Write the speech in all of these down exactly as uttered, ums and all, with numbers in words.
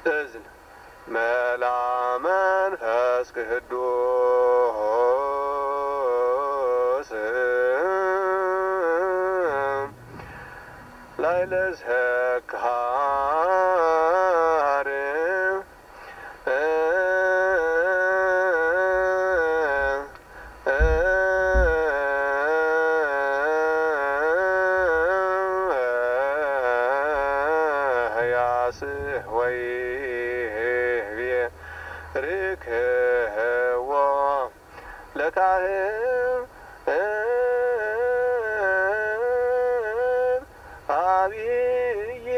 እዝን መላ መንፈስ ቅዱስ ላዕለ ዘክሃር ወይ ርክህዎ ለካህን አብይ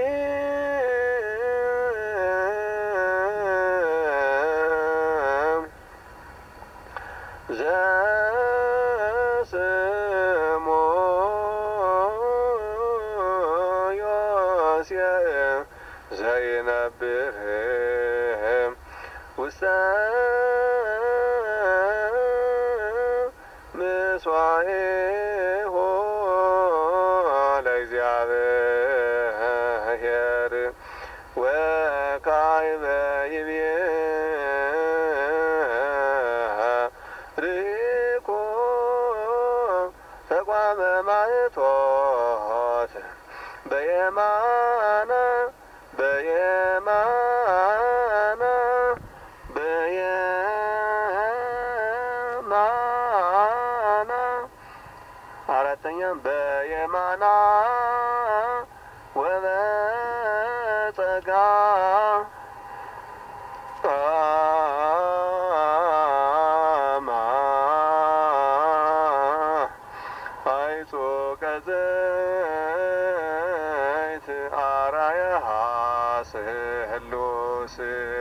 ዘስሙ ዮሴፍ ዘይነብር ውስተ ምሥዋዕሁ ለእግዚአብሔር ወካዕበ ይቤ ርኮ ተቋመ ማኅቶት በየማነ በየማነ በየማነ አራተኛ በየማና ወበጸጋ አማ አይጾቀ ዘይት አራያ ስሉስ